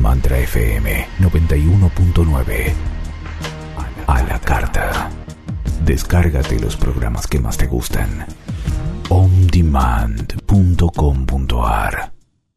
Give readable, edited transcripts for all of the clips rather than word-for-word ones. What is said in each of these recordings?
Mantra FM 91.9. A la carta. Descárgate los programas que más te gustan. ondemand.com.ar.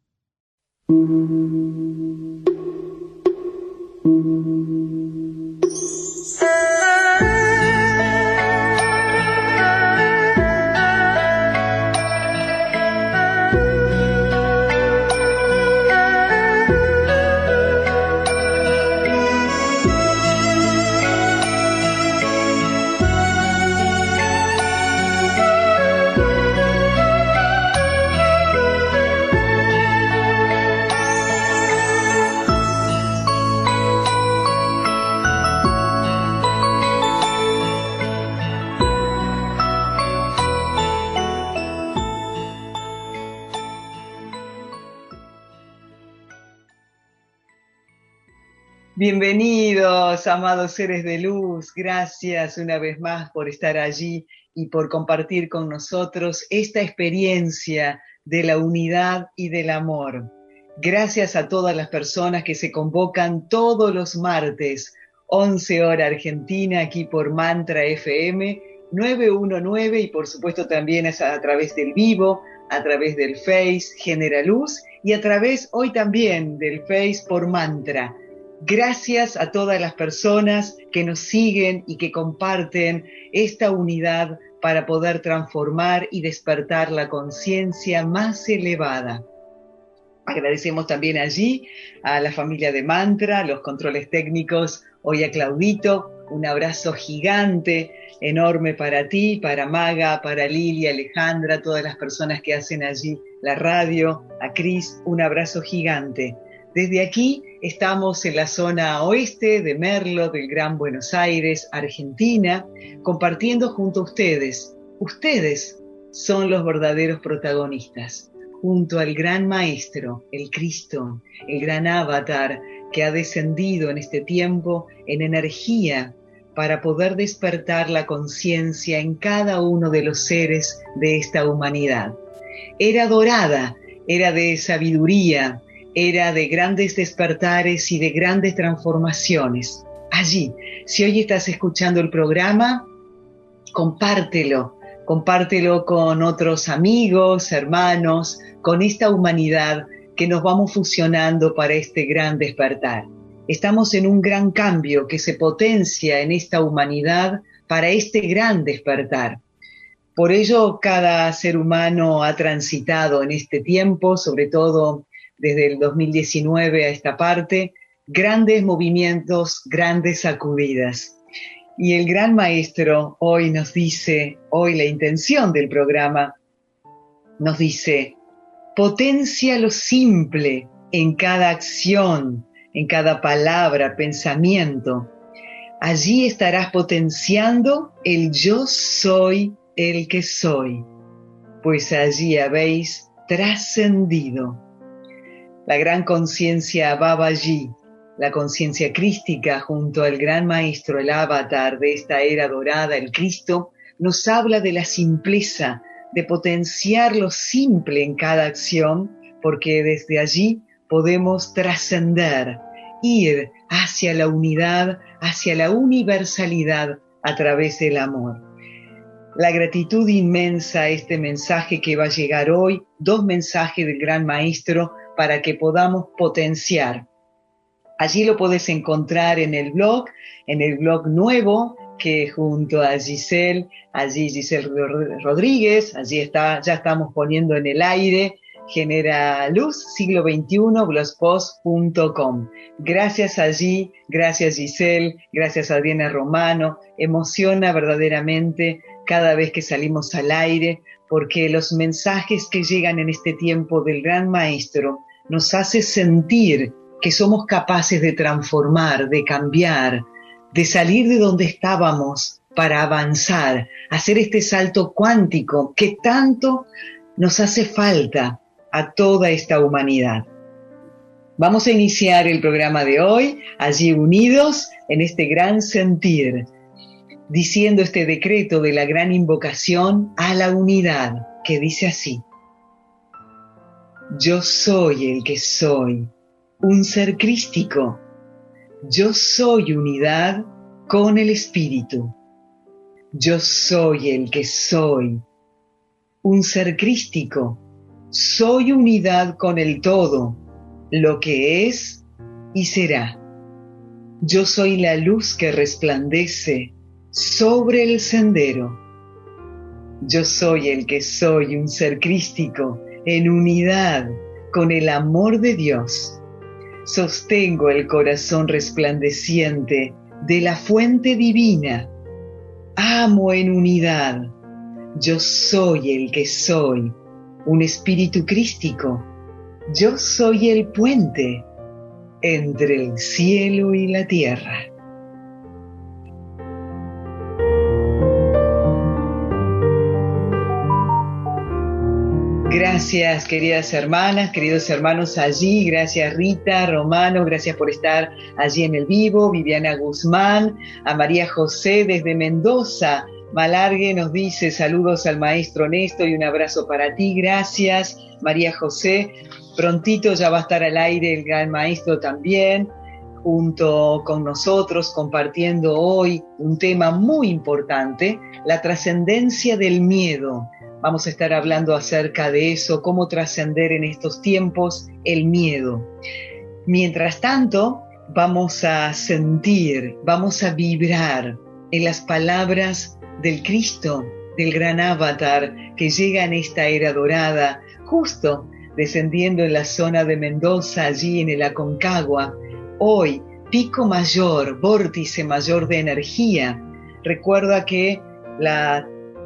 Bienvenidos, amados seres de luz. Gracias una vez más por estar allí y por compartir con nosotros esta experiencia de la unidad y del amor. Gracias a todas las personas que se convocan todos los martes, 11 hora Argentina, aquí por Mantra FM 919 y por supuesto también es a través del vivo, a través del Face Genera Luz y a través hoy también del Face por Mantra. Gracias a todas las personas que nos siguen y que comparten esta unidad para poder transformar y despertar la conciencia más elevada. Agradecemos también allí a la familia de Mantra, los controles técnicos, hoy a Claudito, un abrazo gigante, enorme para ti, para Maga, para Lilia, Alejandra, todas las personas que hacen allí la radio, a Cris, un abrazo gigante. Desde aquí estamos en la zona oeste de Merlo, del Gran Buenos Aires, Argentina, compartiendo junto a ustedes. Ustedes son los verdaderos protagonistas, junto al gran maestro, el Cristo, el gran avatar que ha descendido en este tiempo en energía para poder despertar la conciencia en cada uno de los seres de esta humanidad. Era dorada, era de sabiduría, era de grandes despertares y de grandes transformaciones. Allí, si hoy estás escuchando el programa, compártelo con otros amigos, hermanos, con esta humanidad que nos vamos fusionando para este gran despertar. Estamos en un gran cambio que se potencia en esta humanidad para este gran despertar. Por ello, cada ser humano ha transitado en este tiempo, sobre todo desde el 2019 a esta parte, grandes movimientos, grandes sacudidas. Y el gran maestro hoy nos dice, hoy la intención del programa, nos dice, potencia lo simple en cada acción, en cada palabra, pensamiento. Allí estarás potenciando el yo soy el que soy, pues allí habéis trascendido. La gran conciencia Babaji, la conciencia crística junto al gran maestro, el avatar de esta era dorada, el Cristo, nos habla de la simpleza, de potenciar lo simple en cada acción, porque desde allí podemos trascender, ir hacia la unidad, hacia la universalidad a través del amor. La gratitud inmensa a este mensaje que va a llegar hoy, 2 mensajes del gran maestro, para que podamos potenciar. Allí lo puedes encontrar en el blog nuevo, que junto a Giselle Rodríguez, allí está, ya estamos poniendo en el aire, Genera Luz, siglo XXI, blogspot.com. Gracias allí, gracias Giselle, gracias Adriana Romano, emociona verdaderamente cada vez que salimos al aire, porque los mensajes que llegan en este tiempo del gran maestro nos hace sentir que somos capaces de transformar, de cambiar, de salir de donde estábamos para avanzar, hacer este salto cuántico que tanto nos hace falta a toda esta humanidad. Vamos a iniciar el programa de hoy, allí unidos en este gran sentir, diciendo este decreto de la gran invocación a la unidad, que dice así: yo soy el que soy, un ser crístico. Yo soy unidad con el Espíritu. Yo soy el que soy, un ser crístico. Soy unidad con el todo, lo que es y será. Yo soy la luz que resplandece sobre el sendero. Yo soy el que soy, un ser crístico, en unidad con el amor de Dios. Sostengo el corazón resplandeciente de la fuente divina. Amo en unidad. Yo soy el que soy, un espíritu crístico. Yo soy el puente entre el cielo y la tierra. Gracias, queridas hermanas, queridos hermanos allí. Gracias, Rita, Romano, gracias por estar allí en el vivo. Viviana Guzmán, a María José desde Mendoza. Malargue nos dice saludos al maestro Néstor y un abrazo para ti. Gracias, María José. Prontito ya va a estar al aire el gran maestro también, junto con nosotros, compartiendo hoy un tema muy importante, la trascendencia del miedo. Vamos a estar hablando acerca de eso, cómo trascender en estos tiempos el miedo. Mientras tanto, vamos a sentir, vamos a vibrar en las palabras del Cristo, del gran avatar que llega en esta era dorada, justo descendiendo en la zona de Mendoza, allí en el Aconcagua. Hoy, pico mayor, vórtice mayor de energía. Recuerda que la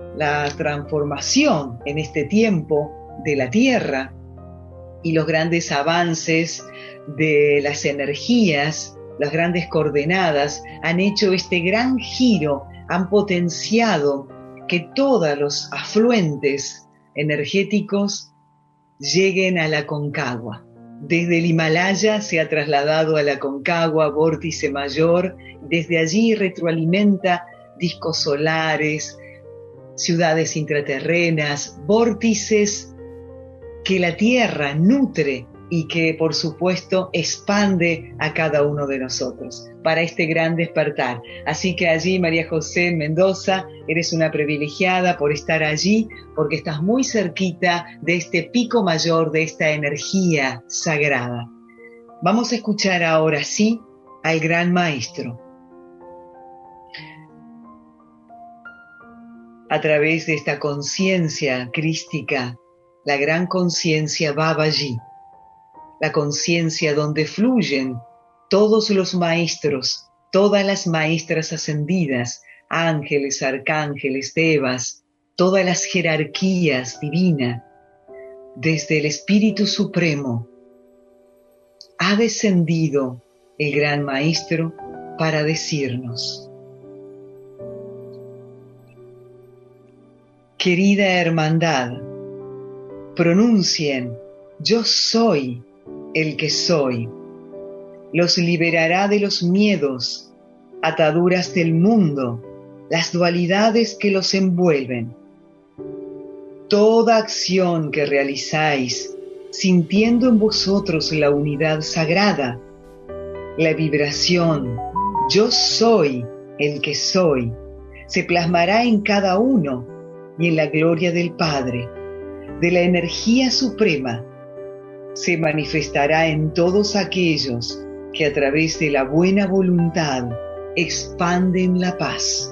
transformación en este tiempo de la Tierra y los grandes avances de las energías, las grandes coordenadas, han hecho este gran giro, han potenciado que todos los afluentes energéticos lleguen a la Aconcagua. Desde el Himalaya se ha trasladado a la Aconcagua, vórtice mayor, desde allí retroalimenta discos solares, ciudades intraterrenas, vórtices que la Tierra nutre y que, por supuesto, expande a cada uno de nosotros para este gran despertar. Así que allí, María José Mendoza, eres una privilegiada por estar allí, porque estás muy cerquita de este pico mayor, de esta energía sagrada. Vamos a escuchar ahora sí al gran maestro. A través de esta conciencia crística, la gran conciencia Babaji, la conciencia donde fluyen todos los maestros, todas las maestras ascendidas, ángeles, arcángeles, devas, todas las jerarquías divinas, desde el Espíritu Supremo, ha descendido el gran maestro para decirnos: querida hermandad, pronuncien, yo soy el que soy. Los liberará de los miedos, ataduras del mundo, las dualidades que los envuelven. Toda acción que realizáis, sintiendo en vosotros la unidad sagrada, la vibración, yo soy el que soy, se plasmará en cada uno y en la gloria del Padre, de la energía suprema, se manifestará en todos aquellos que a través de la buena voluntad expanden la paz.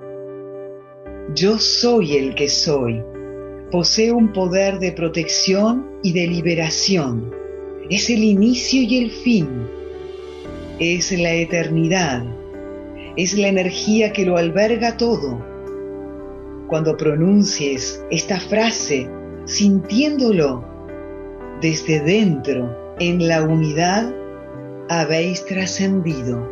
Yo soy el que soy, poseo un poder de protección y de liberación, es el inicio y el fin, es la eternidad, es la energía que lo alberga todo. Cuando pronuncies esta frase, sintiéndolo desde dentro, en la unidad, habéis trascendido.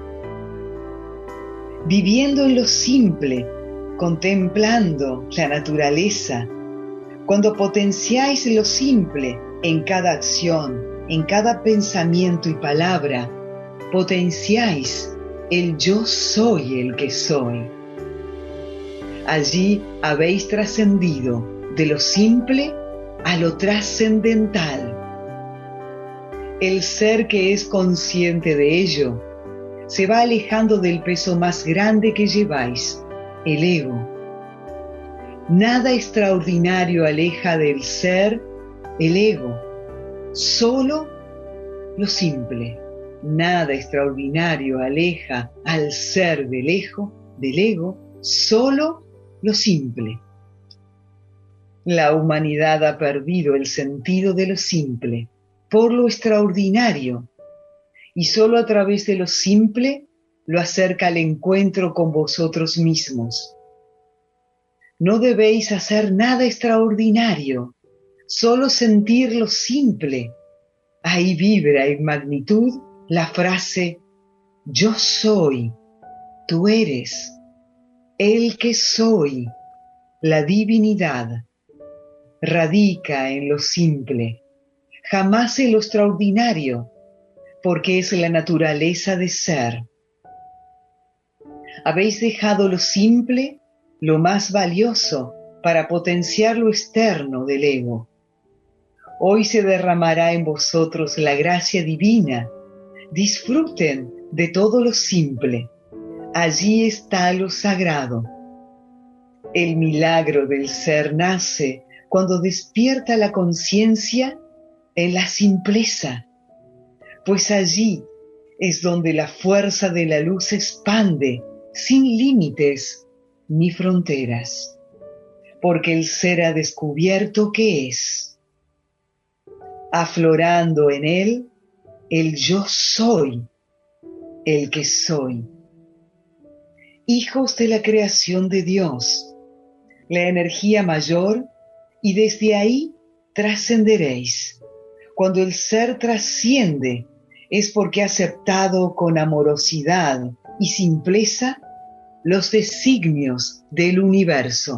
Viviendo en lo simple, contemplando la naturaleza, cuando potenciáis lo simple en cada acción, en cada pensamiento y palabra, potenciáis el yo soy el que soy. Allí habéis trascendido de lo simple a lo trascendental. El ser que es consciente de ello se va alejando del peso más grande que lleváis, el ego. Nada extraordinario aleja del ser el ego, solo lo simple. Nada extraordinario aleja al ser del ego, solo lo simple. La humanidad ha perdido el sentido de lo simple por lo extraordinario, y solo a través de lo simple lo acerca al encuentro con vosotros mismos. No debéis hacer nada extraordinario, solo sentir lo simple. Ahí vibra en magnitud la frase: yo soy, tú eres, el que soy, la divinidad. Radica en lo simple, jamás en lo extraordinario, porque es la naturaleza de ser. Habéis dejado lo simple, lo más valioso, para potenciar lo externo del ego. Hoy se derramará en vosotros la gracia divina. Disfruten de todo lo simple. Allí está lo sagrado. El milagro del ser nace cuando despierta la conciencia en la simpleza, pues allí es donde la fuerza de la luz se expande sin límites ni fronteras, porque el ser ha descubierto qué es. Aflorando en él el yo soy, el que soy. Hijos de la creación de Dios, la energía mayor, y desde ahí trascenderéis. Cuando el ser trasciende, es porque ha aceptado con amorosidad y simpleza los designios del universo.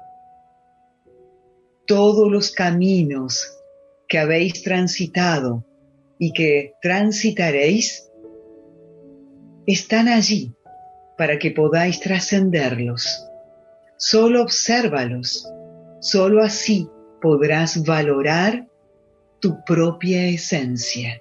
Todos los caminos que habéis transitado y que transitaréis están allí para que podáis trascenderlos. Solo obsérvalos. Solo así podrás valorar tu propia esencia.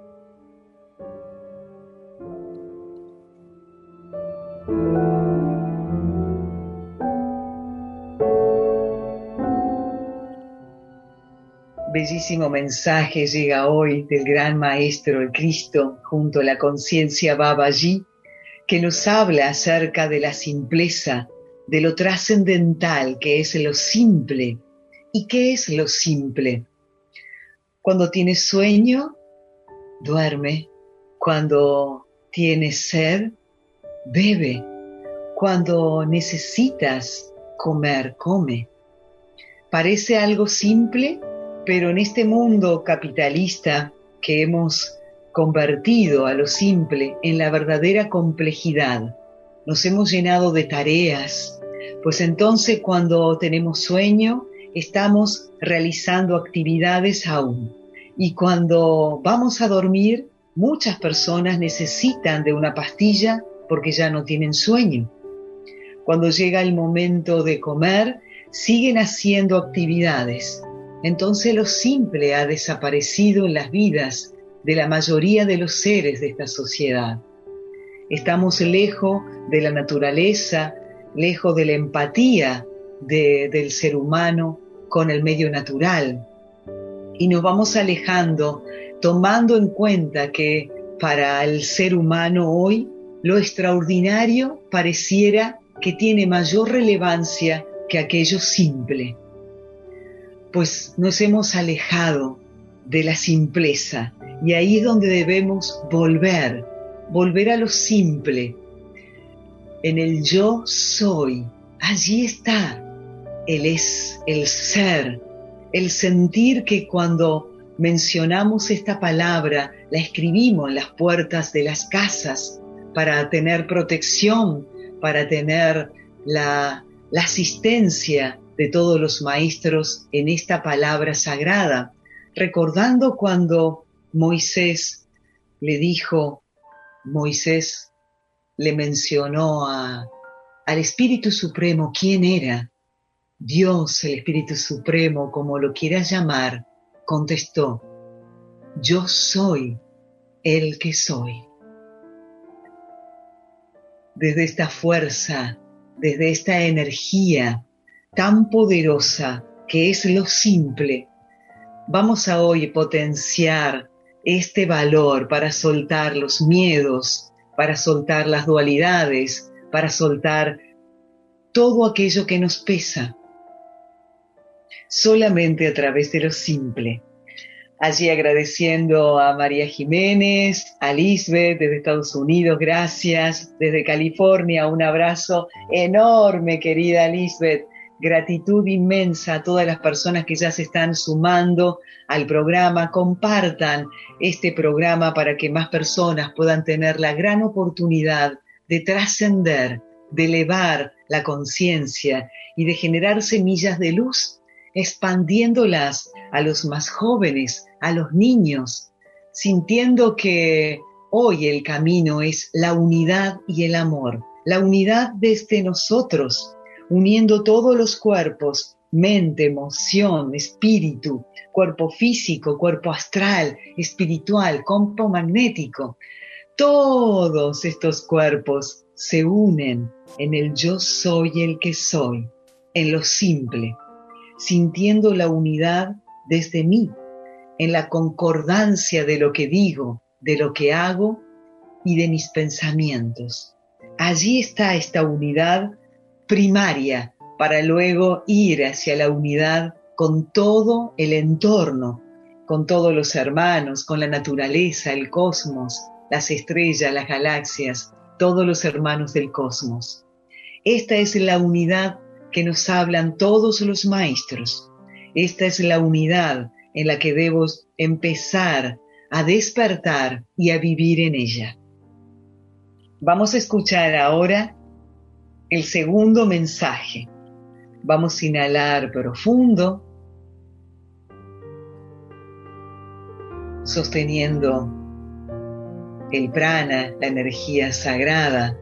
Bellísimo mensaje llega hoy del gran Maestro, el Cristo, junto a la conciencia Babaji, que nos habla acerca de la simpleza, de lo trascendental que es lo simple. ¿Y qué es lo simple? Cuando tienes sueño, duerme. Cuando tienes sed, bebe. Cuando necesitas comer, come. Parece algo simple, pero en este mundo capitalista que hemos convertido a lo simple en la verdadera complejidad, nos hemos llenado de tareas, pues entonces cuando tenemos sueño estamos realizando actividades aún, y cuando vamos a dormir muchas personas necesitan de una pastilla porque ya no tienen sueño. Cuando llega el momento de comer siguen haciendo actividades, entonces lo simple ha desaparecido en las vidas de la mayoría de los seres de esta sociedad. Estamos lejos de la naturaleza, lejos de la empatía del ser humano con el medio natural. Y nos vamos alejando, tomando en cuenta que para el ser humano hoy, lo extraordinario pareciera que tiene mayor relevancia que aquello simple. Pues nos hemos alejado de la simpleza, y ahí es donde debemos volver a lo simple. En el yo soy, allí está. Él es el ser, el sentir que cuando mencionamos esta palabra, la escribimos en las puertas de las casas para tener protección, para tener la asistencia de todos los maestros en esta palabra sagrada, recordando cuando Moisés le mencionó al Espíritu Supremo quién era. Dios, el Espíritu Supremo, como lo quieras llamar, contestó: yo soy el que soy. Desde esta fuerza, desde esta energía tan poderosa que es lo simple, vamos a hoy potenciar este valor para soltar los miedos, para soltar las dualidades, para soltar todo aquello que nos pesa, solamente a través de lo simple. Allí agradeciendo a María Jiménez, a Lisbeth desde Estados Unidos, gracias. Desde California, un abrazo enorme, querida Lisbeth. Gratitud inmensa a todas las personas que ya se están sumando al programa. Compartan este programa para que más personas puedan tener la gran oportunidad de trascender, de elevar la conciencia y de generar semillas de luz, expandiéndolas a los más jóvenes, a los niños, sintiendo que hoy el camino es la unidad y el amor, la unidad desde nosotros, uniendo todos los cuerpos, mente, emoción, espíritu, cuerpo físico, cuerpo astral, espiritual, campo magnético. Todos estos cuerpos se unen en el yo soy el que soy, en lo simple, sintiendo la unidad desde mí, en la concordancia de lo que digo, de lo que hago y de mis pensamientos. Allí está esta unidad primaria para luego ir hacia la unidad con todo el entorno, con todos los hermanos, con la naturaleza, el cosmos, las estrellas, las galaxias, todos los hermanos del cosmos. Esta es la unidad que nos hablan todos los maestros. Esta es la unidad en la que debo empezar a despertar y a vivir en ella. Vamos a escuchar ahora el segundo mensaje. Vamos a inhalar profundo, sosteniendo el prana, la energía sagrada,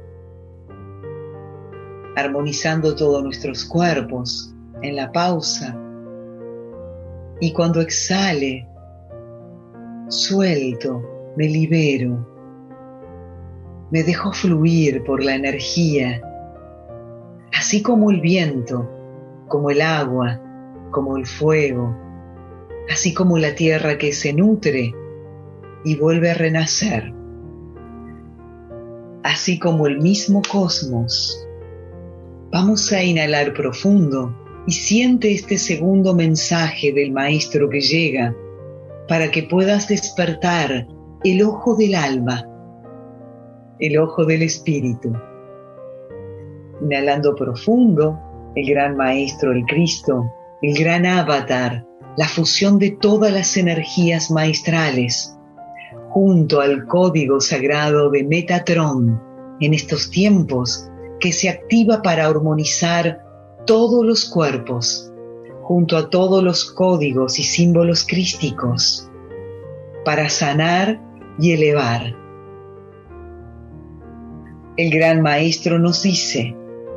armonizando todos nuestros cuerpos en la pausa. Y cuando exhale, suelto, me libero, me dejo fluir por la energía, así como el viento, como el agua, como el fuego, así como la tierra que se nutre y vuelve a renacer, así como el mismo cosmos. Vamos a inhalar profundo y siente este segundo mensaje del maestro que llega para que puedas despertar el ojo del alma, el ojo del espíritu. Inhalando profundo, el gran maestro, el Cristo, el gran avatar, la fusión de todas las energías maestrales, junto al código sagrado de Metatron, en estos tiempos que se activa para armonizar todos los cuerpos, junto a todos los códigos y símbolos crísticos, para sanar y elevar. El gran maestro nos dice: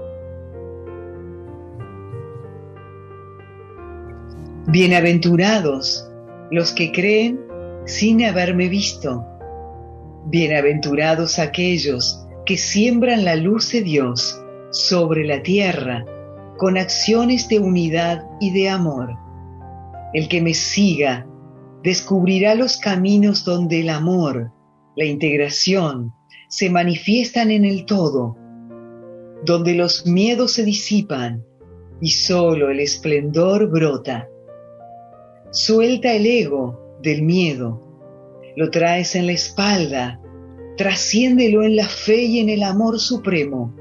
bienaventurados los que creen sin haberme visto. Bienaventurados aquellos que siembran la luz de Dios sobre la tierra con acciones de unidad y de amor. El que me siga descubrirá los caminos donde el amor, la integración, se manifiestan en el todo, donde los miedos se disipan y solo el esplendor brota. Suelta el ego del miedo, lo traes en la espalda, trasciéndelo en la fe y en el amor supremo.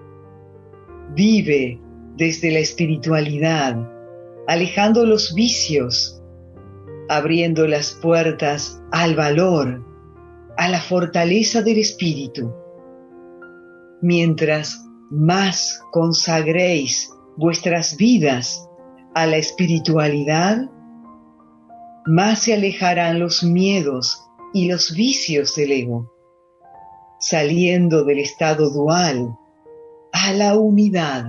Vive desde la espiritualidad, alejando los vicios, abriendo las puertas al valor, a la fortaleza del espíritu. Mientras más consagréis vuestras vidas a la espiritualidad, más se alejarán los miedos y los vicios del ego, saliendo del estado dual a la unidad,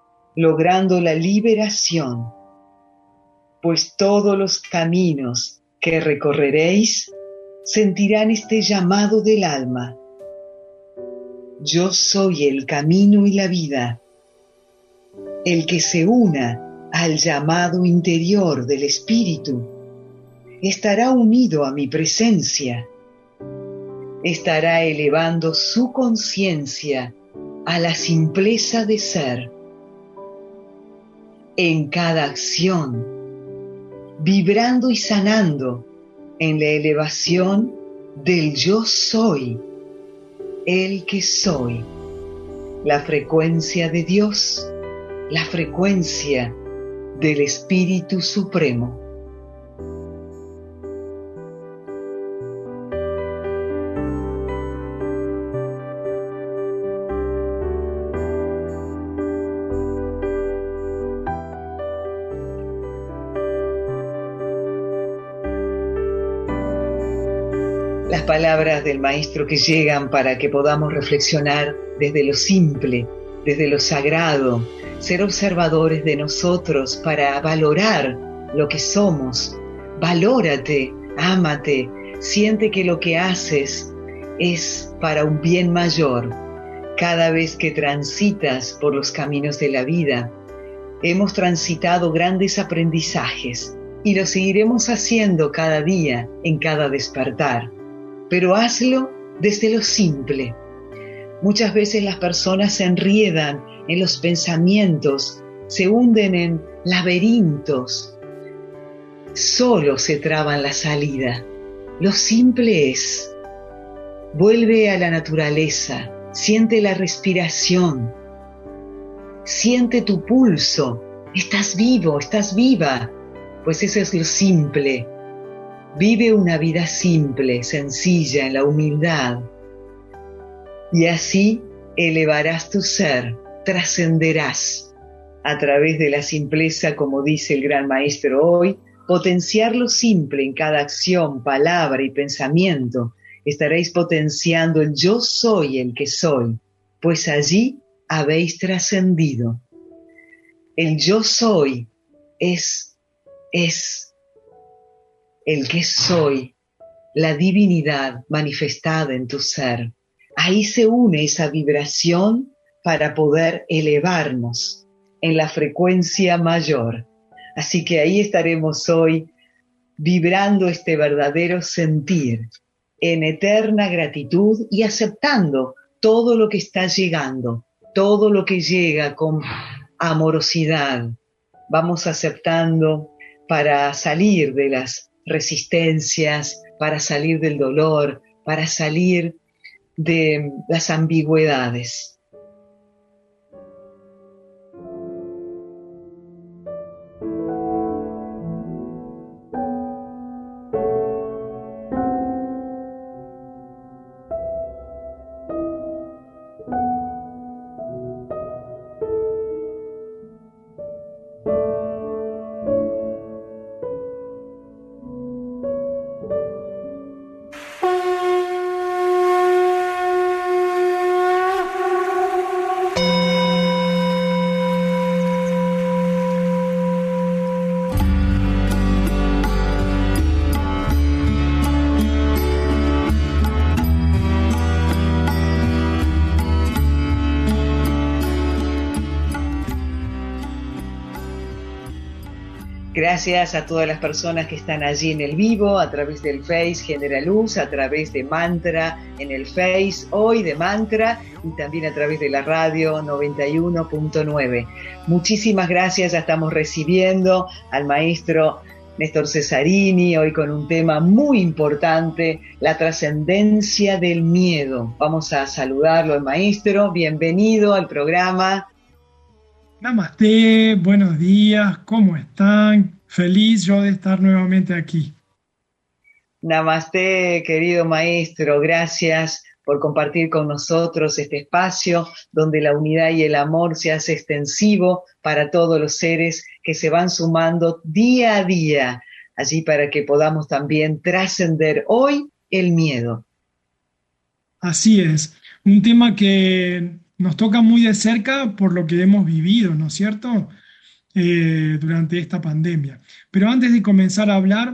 logrando la liberación, pues todos los caminos que recorreréis, sentirán este llamado del alma. Yo soy el camino y la vida. El que se una al llamado interior del Espíritu estará unido a mi presencia. Estará elevando su conciencia a la simpleza de ser. En cada acción, vibrando y sanando en la elevación del yo soy, el que soy, la frecuencia de Dios, la frecuencia del Espíritu Supremo. Las palabras del Maestro que llegan para que podamos reflexionar desde lo simple, desde lo sagrado, ser observadores de nosotros para valorar lo que somos. Valórate, ámate, siente que lo que haces es para un bien mayor. Cada vez que transitas por los caminos de la vida, hemos transitado grandes aprendizajes y lo seguiremos haciendo cada día, en cada despertar. Pero hazlo desde lo simple. Muchas veces las personas se enriedan en los pensamientos, se hunden en laberintos. Solo se traban la salida. Lo simple es: vuelve a la naturaleza, siente la respiración, siente tu pulso, estás vivo, estás viva, pues eso es lo simple. Vive una vida simple, sencilla, en la humildad. Y así elevarás tu ser, trascenderás. A través de la simpleza, como dice el gran maestro hoy, potenciar lo simple en cada acción, palabra y pensamiento. Estaréis potenciando el yo soy el que soy, pues allí habéis trascendido. El yo soy es el que soy, la divinidad manifestada en tu ser. Ahí se une esa vibración para poder elevarnos en la frecuencia mayor. Así que ahí estaremos hoy vibrando este verdadero sentir en eterna gratitud y aceptando todo lo que está llegando, todo lo que llega con amorosidad. Vamos aceptando para salir de las resistencias, para salir del dolor, para salir de las ambigüedades. Gracias a todas las personas que están allí en el vivo, a través del Face Genera Luz, a través de Mantra en el Face, hoy de Mantra, y también a través de la radio 91.9. Muchísimas gracias, ya estamos recibiendo al maestro Néstor Cesarini, hoy con un tema muy importante, la trascendencia del miedo. Vamos a saludarlo al maestro, bienvenido al programa. Namaste, buenos días, ¿cómo están? Feliz yo de estar nuevamente aquí. Namaste, querido maestro, gracias por compartir con nosotros este espacio donde la unidad y el amor se hace extensivo para todos los seres que se van sumando día a día, allí para que podamos también trascender hoy el miedo. Así es, un tema que nos toca muy de cerca por lo que hemos vivido, ¿no es cierto?, durante esta pandemia. Pero antes de comenzar a hablar,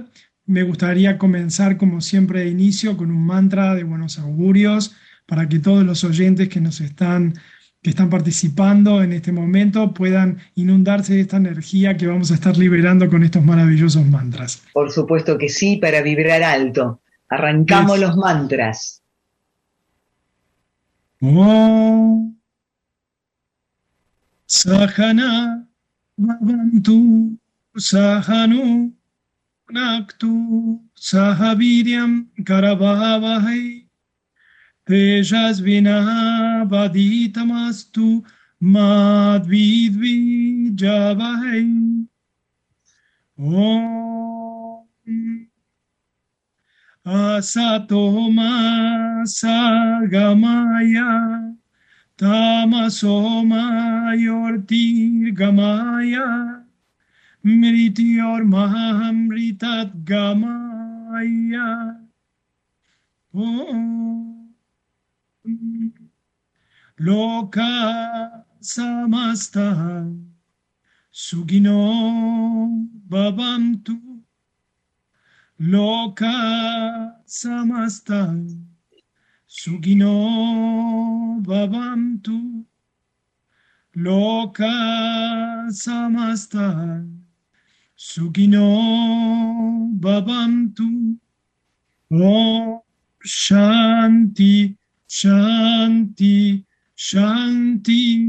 me gustaría comenzar, como siempre, de inicio con un mantra de buenos augurios para que todos los oyentes que están participando en este momento puedan inundarse de esta energía que vamos a estar liberando con estos maravillosos mantras. Por supuesto que sí, para vibrar alto. Arrancamos Es los mantras. Om Sahana Bhavantu Sahanu Naktu Sahaviryam Karavavahai Tejasvinavaditamastu Madvidvijavahai. Om Asatoma Sagamaya Tamasoma Yortirgamaya Mrityor Mahamritat Gamaya. Om Loka Samasta Sugino Bhavantu. Loka Samasta Sugino Bhavantu. Loka Samasta Sugino Bhavantu. Om Shanti Shanti Shanti.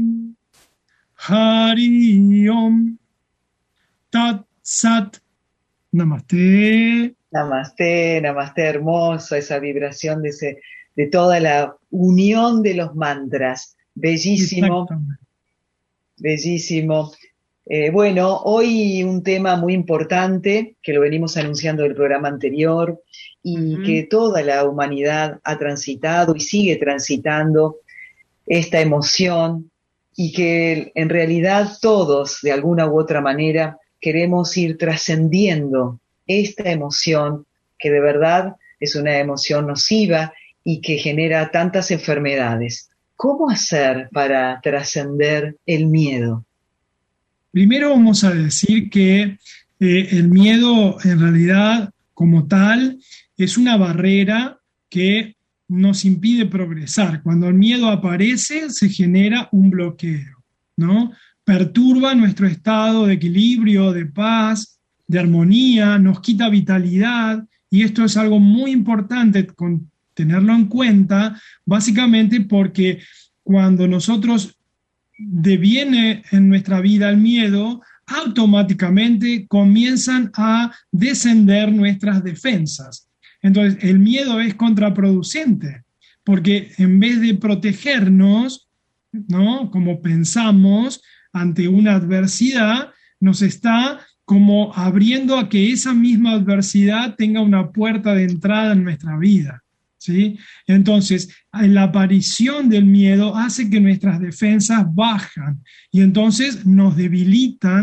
Hari Om Tat Sat. Namaste. Namaste, namaste, hermoso, esa vibración de toda la unión de los mantras. Bellísimo, Exactamente. bellísimo. Bueno, hoy un tema muy importante que lo venimos anunciando del programa anterior y que toda la humanidad ha transitado y sigue transitando esta emoción y que en realidad todos, de alguna u otra manera, queremos ir trascendiendo esta emoción que de verdad es una emoción nociva y que genera tantas enfermedades. ¿Cómo hacer para trascender el miedo? Primero vamos a decir que el miedo en realidad como tal es una barrera que nos impide progresar. Cuando el miedo aparece se genera un bloqueo, ¿no? Perturba nuestro estado de equilibrio, de paz, de armonía, nos quita vitalidad, y esto es algo muy importante tenerlo en cuenta, básicamente porque cuando nosotros deviene en nuestra vida el miedo, automáticamente comienzan a descender nuestras defensas. Entonces, el miedo es contraproducente, porque en vez de protegernos, ¿no?, como pensamos ante una adversidad, nos está como abriendo a que esa misma adversidad tenga una puerta de entrada en nuestra vida, ¿sí? Entonces, la aparición del miedo hace que nuestras defensas bajan y entonces nos debilita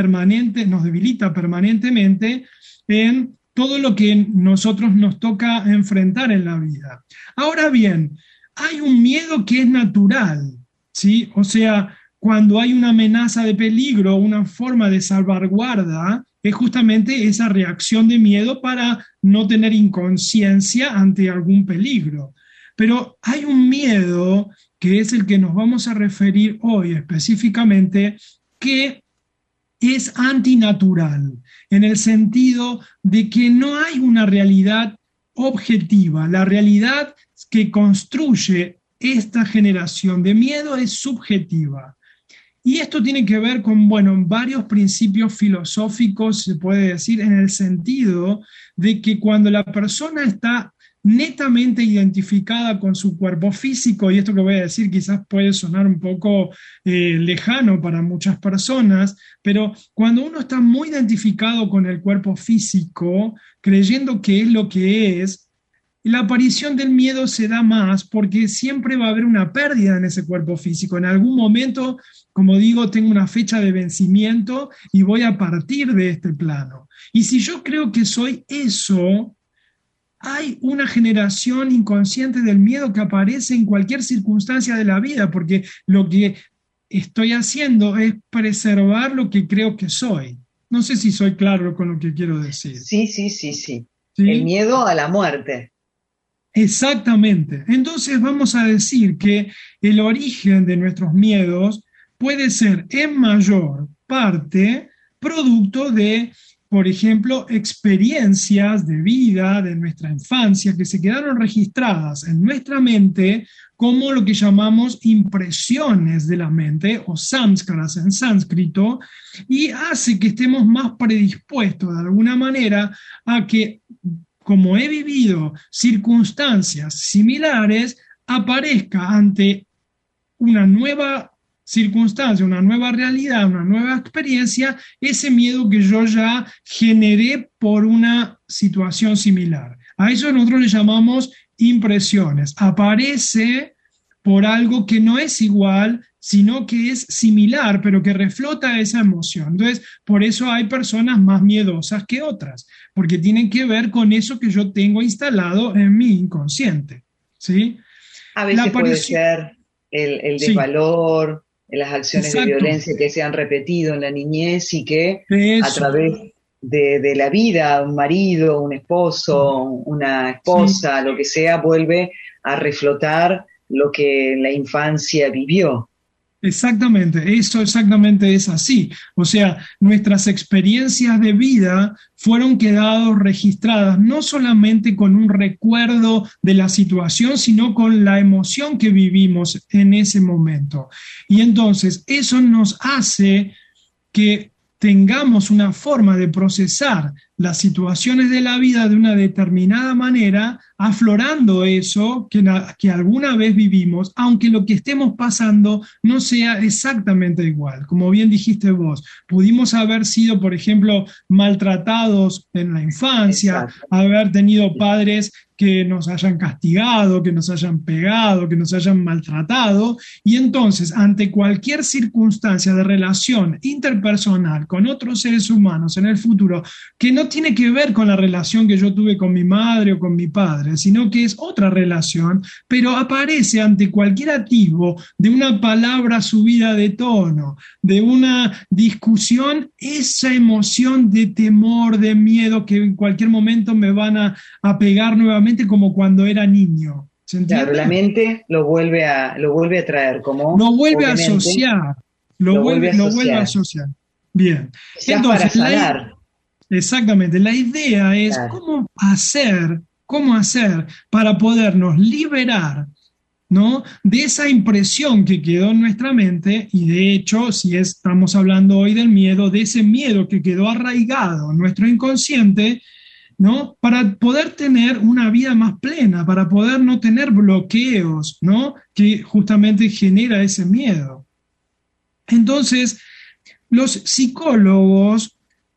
permanentemente en todo lo que nosotros nos toca enfrentar en la vida. Ahora bien, hay un miedo que es natural, ¿sí? O sea, cuando hay una amenaza de peligro, una forma de salvaguarda, es justamente esa reacción de miedo para no tener inconsciencia ante algún peligro. Pero hay un miedo, que es el que nos vamos a referir hoy específicamente, que es antinatural, en el sentido de que no hay una realidad objetiva. La realidad que construye esta generación de miedo es subjetiva. Y esto tiene que ver con, varios principios filosóficos, se puede decir, en el sentido de que cuando la persona está netamente identificada con su cuerpo físico, y esto que voy a decir quizás puede sonar un poco lejano para muchas personas, pero cuando uno está muy identificado con el cuerpo físico, creyendo que es lo que es, la aparición del miedo se da más porque siempre va a haber una pérdida en ese cuerpo físico. En algún momento, como digo, tengo una fecha de vencimiento y voy a partir de este plano. Y si yo creo que soy eso, hay una generación inconsciente del miedo que aparece en cualquier circunstancia de la vida, porque lo que estoy haciendo es preservar lo que creo que soy. No sé si soy claro con lo que quiero decir. Sí, sí, sí, sí. ¿Sí? El miedo a la muerte. Exactamente. Entonces vamos a decir que el origen de nuestros miedos puede ser en mayor parte producto de, por ejemplo, experiencias de vida de nuestra infancia que se quedaron registradas en nuestra mente como lo que llamamos impresiones de la mente o samskaras en sánscrito, y hace que estemos más predispuestos de alguna manera a que, como he vivido circunstancias similares, aparezca ante una nueva circunstancia, una nueva realidad, una nueva experiencia, ese miedo que yo ya generé por una situación similar. A eso nosotros le llamamos impresiones. Aparece por algo que no es igual, sino que es similar, pero que reflota esa emoción. Entonces, por eso hay personas más miedosas que otras, porque tienen que ver con eso que yo tengo instalado en mi inconsciente, ¿sí? A veces puede ser el desvalor, las acciones de violencia que se han repetido en la niñez y que a través de la vida, un marido, un esposo, una esposa, lo que sea, vuelve a reflotar lo que en la infancia vivió. Exactamente, eso exactamente es así. O sea, nuestras experiencias de vida fueron quedadas registradas no solamente con un recuerdo de la situación, sino con la emoción que vivimos en ese momento. Y entonces eso nos hace que tengamos una forma de procesar las situaciones de la vida de una determinada manera, aflorando eso que alguna vez vivimos, aunque lo que estemos pasando no sea exactamente igual. Como bien dijiste vos, pudimos haber sido, por ejemplo, maltratados en la infancia, haber tenido padres que nos hayan castigado, que nos hayan pegado, que nos hayan maltratado, y entonces ante cualquier circunstancia de relación interpersonal con otros seres humanos en el futuro, que no tiene que ver con la relación que yo tuve con mi madre o con mi padre, sino que es otra relación, pero aparece ante cualquier atisbo de una palabra subida de tono, de una discusión, esa emoción de temor, de miedo, que en cualquier momento me van a pegar nuevamente, como cuando era niño. ¿Se entiende? Claro, la mente lo vuelve a traer, como lo vuelve a asociar, lo vuelve a asociar. Bien. Entonces, para sanar. Exactamente. La idea es cómo hacer para podernos liberar, ¿no?, de esa impresión que quedó en nuestra mente, y de hecho, si estamos hablando hoy del miedo, de ese miedo que quedó arraigado en nuestro inconsciente, ¿no?, para poder tener una vida más plena, para poder no tener bloqueos, ¿no?, que justamente genera ese miedo. Entonces, los psicólogos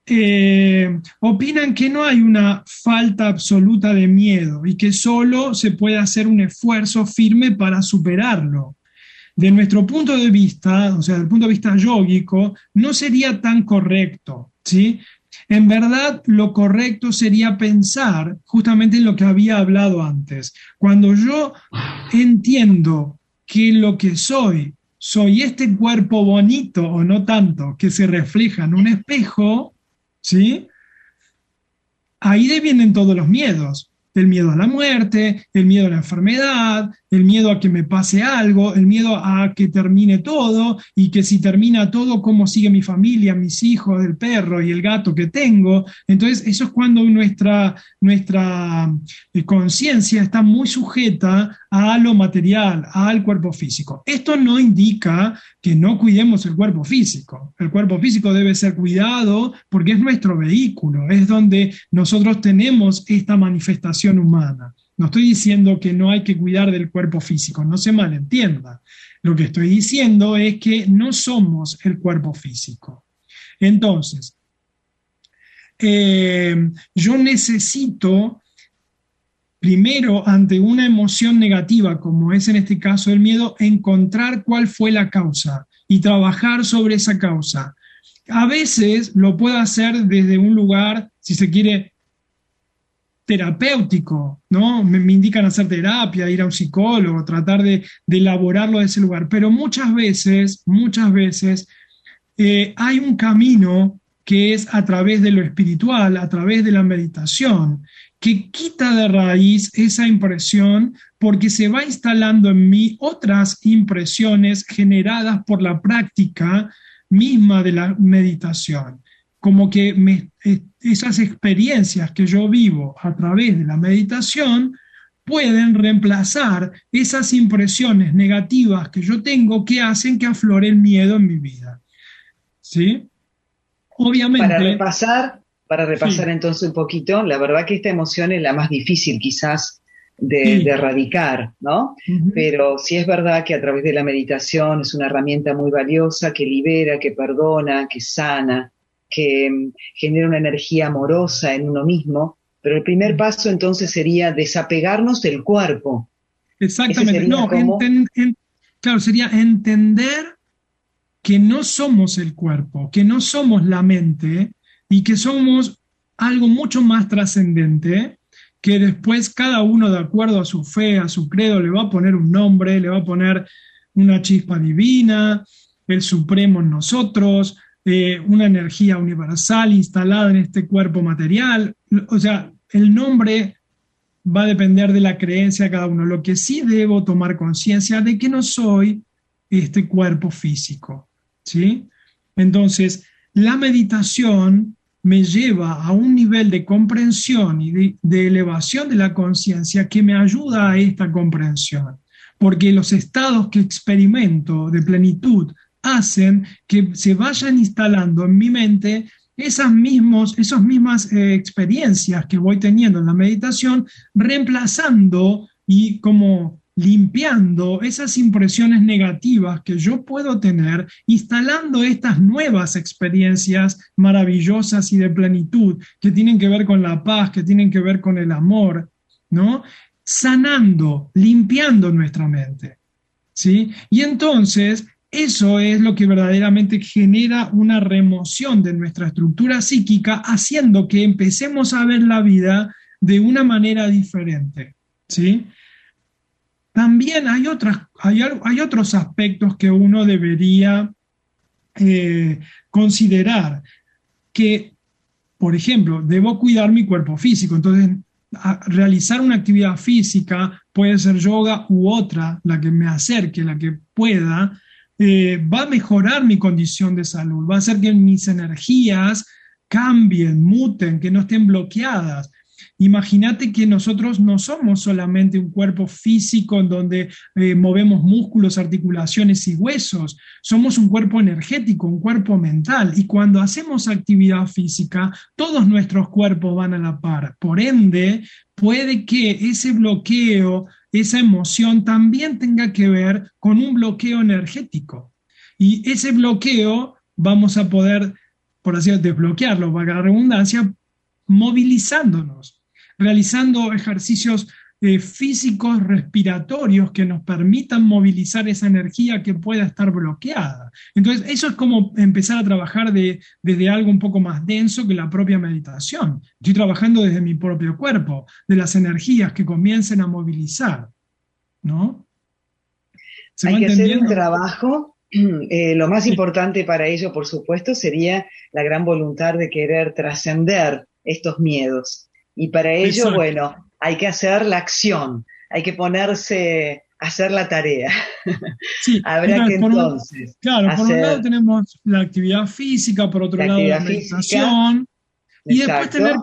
opinan que no hay una falta absoluta de miedo y que solo se puede hacer un esfuerzo firme para superarlo. De nuestro punto de vista, o sea, del punto de vista yógico, no sería tan correcto, ¿sí? En verdad, lo correcto sería pensar justamente en lo que había hablado antes. Cuando yo entiendo que lo que soy este cuerpo bonito o no tanto, que se refleja en un espejo, ¿sí?, ahí vienen todos los miedos. El miedo a la muerte, el miedo a la enfermedad, el miedo a que me pase algo, el miedo a que termine todo, y que si termina todo, ¿cómo sigue mi familia, mis hijos, el perro y el gato que tengo? Entonces, eso es cuando nuestra conciencia está muy sujeta a lo material, al cuerpo físico. Esto no indica que no cuidemos el cuerpo físico. El cuerpo físico debe ser cuidado porque es nuestro vehículo, es donde nosotros tenemos esta manifestación humana. No estoy diciendo que no hay que cuidar del cuerpo físico, no se malentienda. Lo que estoy diciendo es que no somos el cuerpo físico. Entonces, yo necesito, primero, ante una emoción negativa, como es en este caso el miedo, encontrar cuál fue la causa y trabajar sobre esa causa. A veces lo puedo hacer desde un lugar, si se quiere, terapéutico, ¿no? Me indican hacer terapia, ir a un psicólogo, tratar de elaborarlo de ese lugar. Pero muchas veces hay un camino que es a través de lo espiritual, a través de la meditación, que quita de raíz esa impresión porque se va instalando en mí otras impresiones generadas por la práctica misma de la meditación. Como que esas experiencias que yo vivo a través de la meditación pueden reemplazar esas impresiones negativas que yo tengo que hacen que aflore el miedo en mi vida. ¿Sí? Obviamente. Para repasar sí. Entonces un poquito, la verdad que esta emoción es la más difícil quizás de erradicar, ¿no? Uh-huh. Pero sí es verdad que a través de la meditación es una herramienta muy valiosa que libera, que perdona, que sana, que genera una energía amorosa en uno mismo, pero el primer paso entonces sería desapegarnos del cuerpo. Exactamente, no, claro, sería entender que no somos el cuerpo, que no somos la mente y que somos algo mucho más trascendente, que después cada uno de acuerdo a su fe, a su credo, le va a poner un nombre, le va a poner una chispa divina, el supremo en nosotros, una energía universal instalada en este cuerpo material. O sea, el nombre va a depender de la creencia de cada uno. Lo que sí debo tomar conciencia de que no soy este cuerpo físico, ¿sí? Entonces, la meditación me lleva a un nivel de comprensión y de elevación de la conciencia que me ayuda a esta comprensión, porque los estados que experimento de plenitud hacen que se vayan instalando en mi mente esas mismas experiencias que voy teniendo en la meditación, reemplazando y como limpiando esas impresiones negativas que yo puedo tener, instalando estas nuevas experiencias maravillosas y de plenitud que tienen que ver con la paz, que tienen que ver con el amor, ¿no? Sanando, limpiando nuestra mente, ¿sí? Y entonces eso es lo que verdaderamente genera una remoción de nuestra estructura psíquica, haciendo que empecemos a ver la vida de una manera diferente, ¿sí? También hay otros aspectos que uno debería considerar, que, por ejemplo, debo cuidar mi cuerpo físico, entonces realizar una actividad física, puede ser yoga u otra, la que me acerque, la que pueda, va a mejorar mi condición de salud, va a hacer que mis energías cambien, muten, que no estén bloqueadas. Imagínate que nosotros no somos solamente un cuerpo físico en donde movemos músculos, articulaciones y huesos, somos un cuerpo energético, un cuerpo mental, y cuando hacemos actividad física, todos nuestros cuerpos van a la par. Por ende, puede que ese bloqueo, esa emoción también tenga que ver con un bloqueo energético. Y ese bloqueo vamos a poder, por así decirlo, desbloquearlo, valga la redundancia, movilizándonos, realizando ejercicios físicos respiratorios que nos permitan movilizar esa energía que pueda estar bloqueada. Entonces, eso es como empezar a trabajar desde algo un poco más denso que la propia meditación. Estoy trabajando desde mi propio cuerpo, de las energías que comiencen a movilizar, ¿no? Hay que hacer un trabajo. Lo más importante para ello, por supuesto, sería la gran voluntad de querer trascender estos miedos. Y para ello, exacto, bueno, hay que hacer la acción, hay que ponerse a hacer la tarea. Sí, habrá que entonces claro, por un lado tenemos la actividad física, por otro lado la meditación, y después tener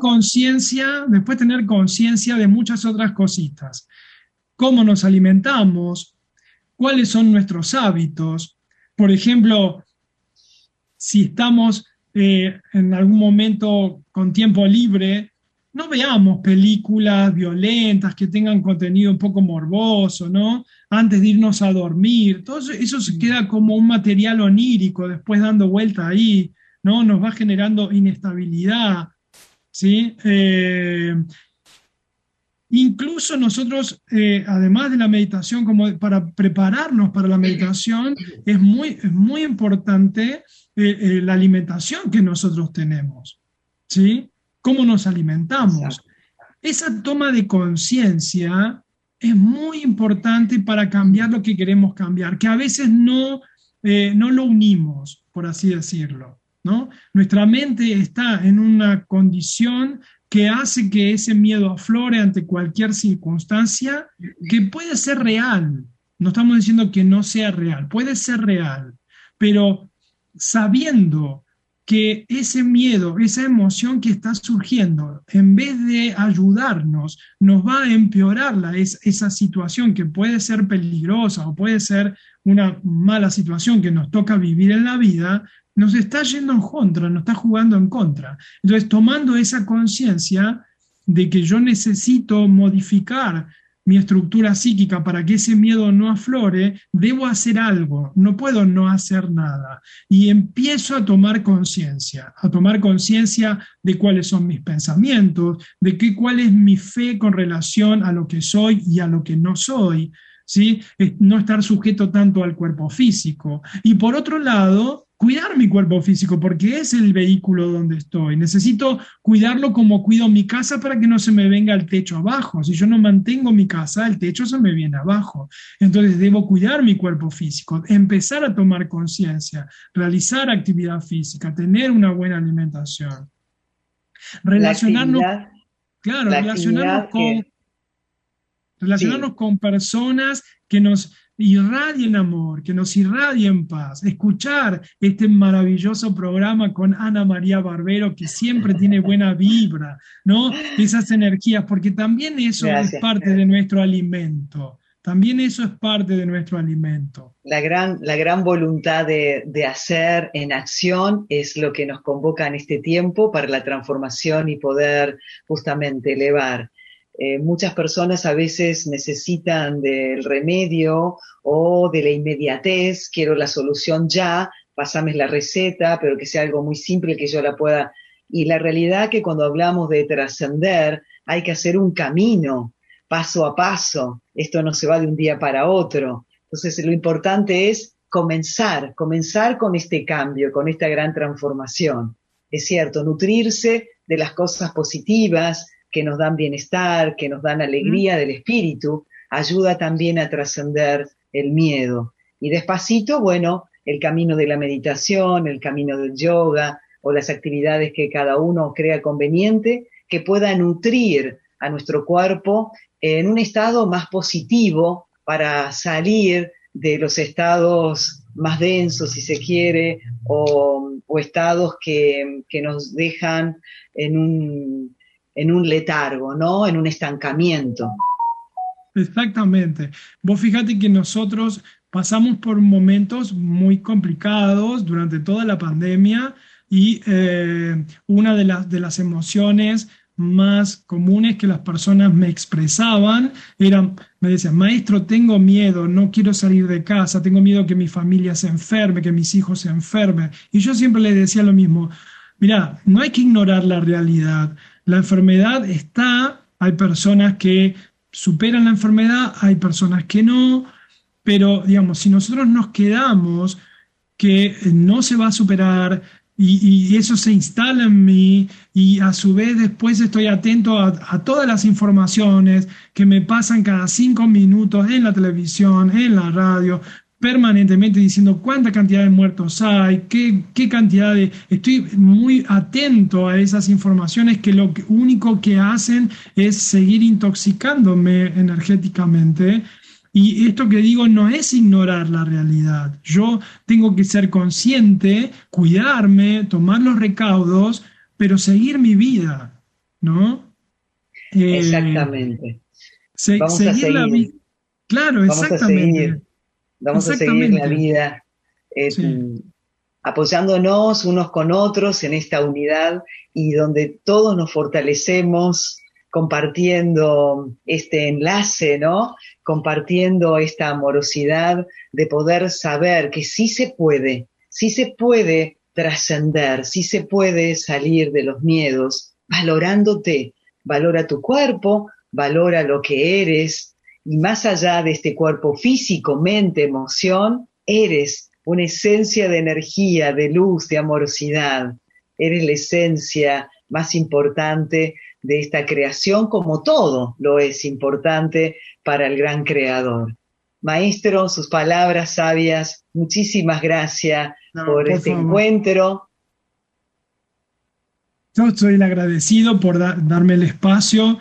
conciencia de muchas otras cositas. Cómo nos alimentamos, cuáles son nuestros hábitos. Por ejemplo, si estamos en algún momento con tiempo libre, no veamos películas violentas que tengan contenido un poco morboso, ¿no? Antes de irnos a dormir. Todo eso se queda como un material onírico, después dando vuelta ahí, ¿no? Nos va generando inestabilidad, ¿sí? Incluso nosotros, además de la meditación, como para prepararnos para la meditación, es muy importante la alimentación que nosotros tenemos, ¿sí? Cómo nos alimentamos. Esa toma de conciencia es muy importante para cambiar lo que queremos cambiar, que a veces no lo unimos, por así decirlo, ¿no? Nuestra mente está en una condición que hace que ese miedo aflore ante cualquier circunstancia que puede ser real. No estamos diciendo que no sea real, puede ser real, pero sabiendo que ese miedo, esa emoción que está surgiendo, en vez de ayudarnos, nos va a empeorar esa situación que puede ser peligrosa o puede ser una mala situación que nos toca vivir en la vida, nos está yendo en contra, nos está jugando en contra. Entonces, tomando esa conciencia de que yo necesito modificar mi estructura psíquica para que ese miedo no aflore, debo hacer algo, no puedo no hacer nada. Y empiezo a tomar conciencia de cuáles son mis pensamientos, de cuál es mi fe con relación a lo que soy y a lo que no soy, ¿sí? No estar sujeto tanto al cuerpo físico. Y por otro lado, cuidar mi cuerpo físico, porque es el vehículo donde estoy. Necesito cuidarlo como cuido mi casa para que no se me venga el techo abajo. Si yo no mantengo mi casa, el techo se me viene abajo. Entonces debo cuidar mi cuerpo físico, empezar a tomar conciencia, realizar actividad física, tener una buena alimentación. Relacionarnos, claro, relacionarnos con personas que nos irradien amor, que nos irradien paz, escuchar este maravilloso programa con Ana María Barbero, que siempre tiene buena vibra, ¿no? Esas energías, porque también eso es parte de nuestro alimento. También eso es parte de nuestro alimento. La gran voluntad de hacer en acción es lo que nos convoca en este tiempo para la transformación y poder justamente elevar. Muchas personas a veces necesitan del remedio o de la inmediatez, quiero la solución ya, pásame la receta, pero que sea algo muy simple que yo la pueda. Y la realidad que cuando hablamos de trascender hay que hacer un camino, paso a paso, esto no se va de un día para otro. Entonces lo importante es comenzar con este cambio, con esta gran transformación. Es cierto, nutrirse de las cosas positivas, que nos dan bienestar, que nos dan alegría del espíritu, ayuda también a trascender el miedo. Y despacito, bueno, el camino de la meditación, el camino del yoga o las actividades que cada uno crea conveniente, que pueda nutrir a nuestro cuerpo en un estado más positivo para salir de los estados más densos, si se quiere, o estados que nos dejan en un letargo, ¿no? En un estancamiento. Exactamente. Vos fíjate que nosotros pasamos por momentos muy complicados durante toda la pandemia y una de las emociones más comunes que las personas me expresaban me decían, maestro, tengo miedo, no quiero salir de casa, tengo miedo que mi familia se enferme, que mis hijos se enfermen. Y yo siempre les decía lo mismo, mirá, no hay que ignorar la realidad. La enfermedad está, hay personas que superan la enfermedad, hay personas que no, pero digamos, si nosotros nos quedamos que no se va a superar y eso se instala en mí y a su vez después estoy atento a todas las informaciones que me pasan cada 5 minutos en la televisión, en la radio, permanentemente diciendo cuánta cantidad de muertos hay, qué cantidad de... Estoy muy atento a esas informaciones que lo único que hacen es seguir intoxicándome energéticamente. Y esto que digo no es ignorar la realidad. Yo tengo que ser consciente, cuidarme, tomar los recaudos, pero seguir mi vida, ¿no? Exactamente. Vamos a seguir la vida. Claro, exactamente. Vamos a seguir la vida apoyándonos unos con otros en esta unidad y donde todos nos fortalecemos compartiendo este enlace, ¿no? Compartiendo esta amorosidad de poder saber que sí se puede trascender, sí se puede salir de los miedos, valorándote, valora tu cuerpo, valora lo que eres, y más allá de este cuerpo físico, mente, emoción, eres una esencia de energía, de luz, de amorosidad. Eres la esencia más importante de esta creación, como todo lo es importante para el gran creador. Maestro, sus palabras sabias, muchísimas gracias por este encuentro. Yo soy el agradecido por darme el espacio.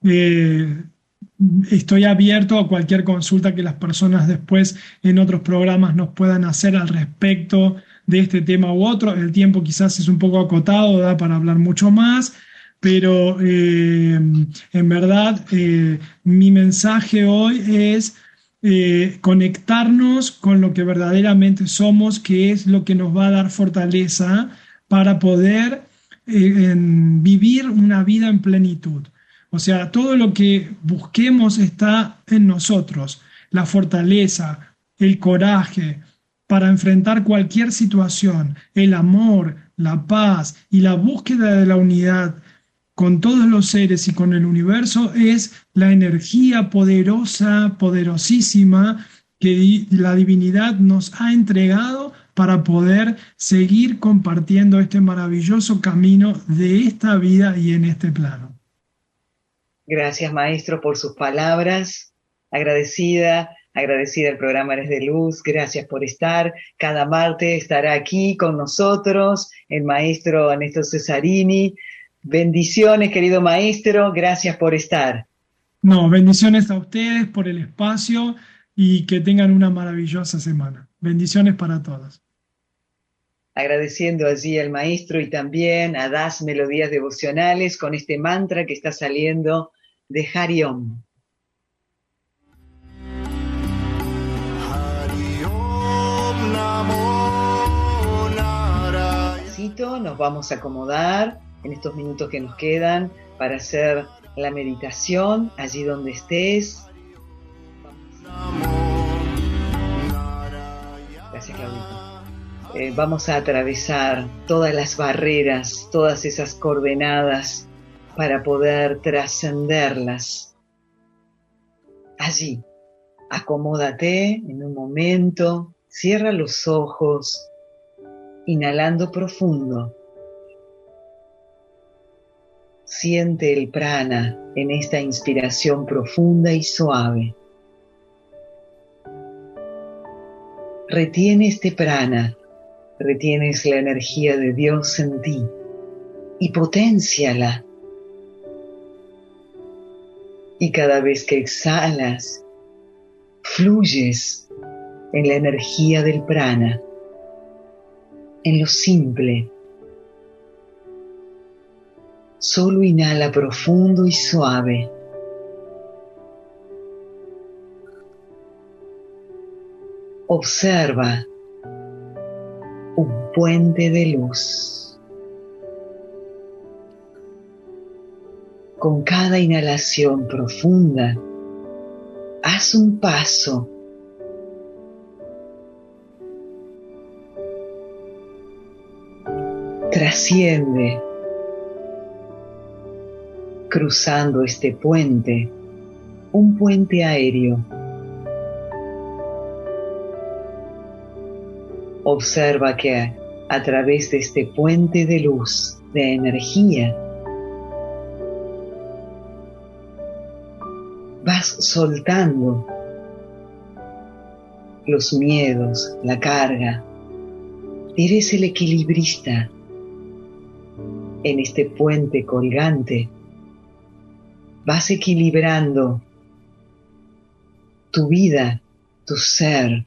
Estoy abierto a cualquier consulta que las personas después en otros programas nos puedan hacer al respecto de este tema u otro. El tiempo quizás es un poco acotado, da para hablar mucho más, pero en verdad mi mensaje hoy es conectarnos con lo que verdaderamente somos, que es lo que nos va a dar fortaleza para poder vivir una vida en plenitud. O sea, todo lo que busquemos está en nosotros. La fortaleza, el coraje para enfrentar cualquier situación, el amor, la paz y la búsqueda de la unidad con todos los seres y con el universo es la energía poderosa, poderosísima que la divinidad nos ha entregado para poder seguir compartiendo este maravilloso camino de esta vida y en este plano. Gracias, maestro, por sus palabras. Agradecida el programa Eres de Luz. Gracias por estar. Cada martes estará aquí con nosotros el maestro Néstor Cesarini. Bendiciones, querido maestro. Gracias por estar. No, bendiciones a ustedes por el espacio y que tengan una maravillosa semana. Bendiciones para todos. Agradeciendo allí al maestro y también a Das Melodías Devocionales con este mantra que está saliendo de Hari Om. Nos vamos a acomodar en estos minutos que nos quedan para hacer la meditación allí donde estés. Gracias, Claudito. Vamos a atravesar todas las barreras, todas esas coordenadas para poder trascenderlas. Allí, acomódate en un momento, cierra los ojos, inhalando profundo. Siente el prana en esta inspiración profunda y suave. Retiene este prana, retienes la energía de Dios en ti y potenciala. Y cada vez que exhalas, fluyes en la energía del prana, en lo simple. Solo inhala profundo y suave. Observa un puente de luz. Con cada inhalación profunda, haz un paso. Trasciende, cruzando este puente, un puente aéreo. Observa que a través de este puente de luz, de energía, vas soltando los miedos, la carga. Eres el equilibrista. En este puente colgante, vas equilibrando tu vida, tu ser.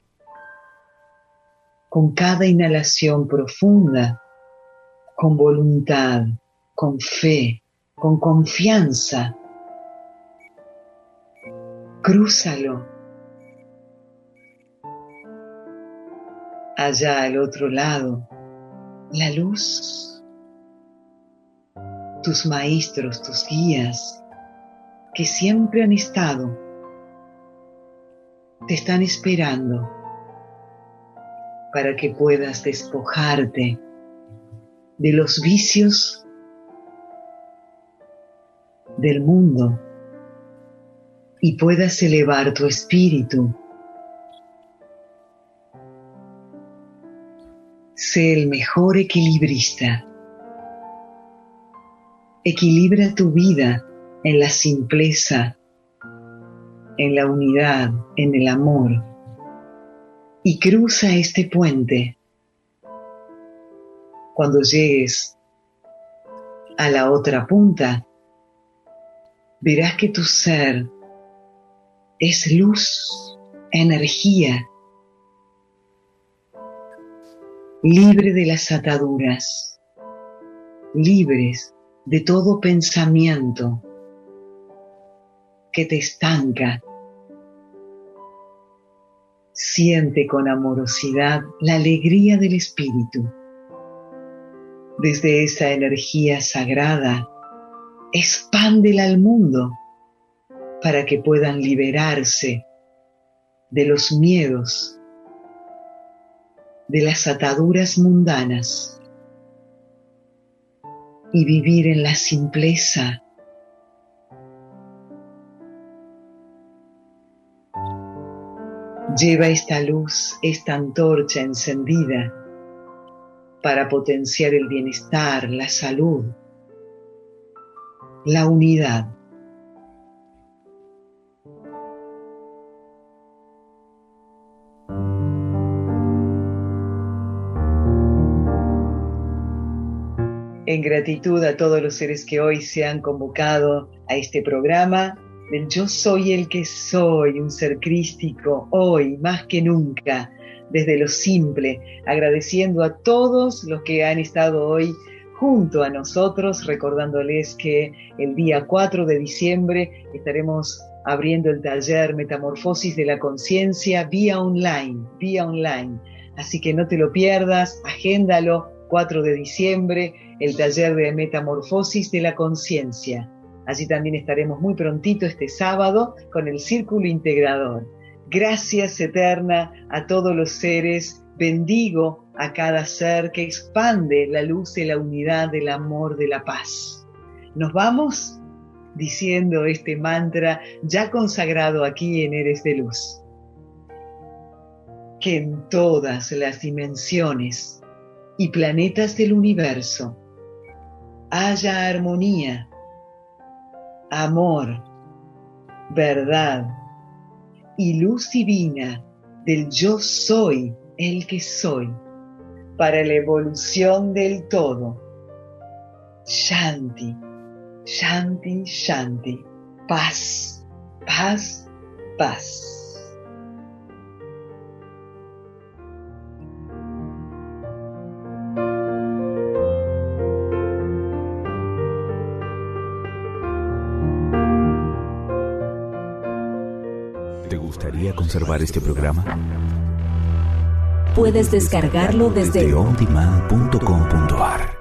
Con cada inhalación profunda, con voluntad, con fe, con confianza. Crúzalo. Allá al otro lado, la luz. Tus maestros, tus guías, que siempre han estado, te están esperando para que puedas despojarte de los vicios del mundo y puedas elevar tu espíritu. Sé el mejor equilibrista. Equilibra tu vida en la simpleza, en la unidad, en el amor. Y cruza este puente. Cuando llegues a la otra punta, verás que tu ser es luz, energía, libre de las ataduras, libres de todo pensamiento que te estanca. Siente con amorosidad la alegría del espíritu. Desde esa energía sagrada, expándela al mundo para que puedan liberarse de los miedos, de las ataduras mundanas y vivir en la simpleza. Lleva esta luz, esta antorcha encendida para potenciar el bienestar, la salud, la unidad. En gratitud a todos los seres que hoy se han convocado a este programa del Yo Soy el que soy, un ser crístico, hoy más que nunca, desde lo simple, agradeciendo a todos los que han estado hoy junto a nosotros, recordándoles que el día 4 de diciembre estaremos abriendo el taller Metamorfosis de la Conciencia vía online. Así que no te lo pierdas, agéndalo, 4 de diciembre, el taller de Metamorfosis de la Conciencia. Allí también estaremos muy prontito este sábado con el Círculo Integrador. Gracias eterna a todos los seres, bendigo a cada ser que expande la luz de la unidad, del amor, de la paz. Nos vamos diciendo este mantra ya consagrado aquí en Eres de Luz. Que en todas las dimensiones y planetas del universo haya armonía, amor, verdad y luz divina del yo soy el que soy para la evolución del todo. Shanti, Shanti, Shanti. Paz, paz, paz. ¿Te gustaría conservar este programa? Puedes descargarlo desde ondemand.com.ar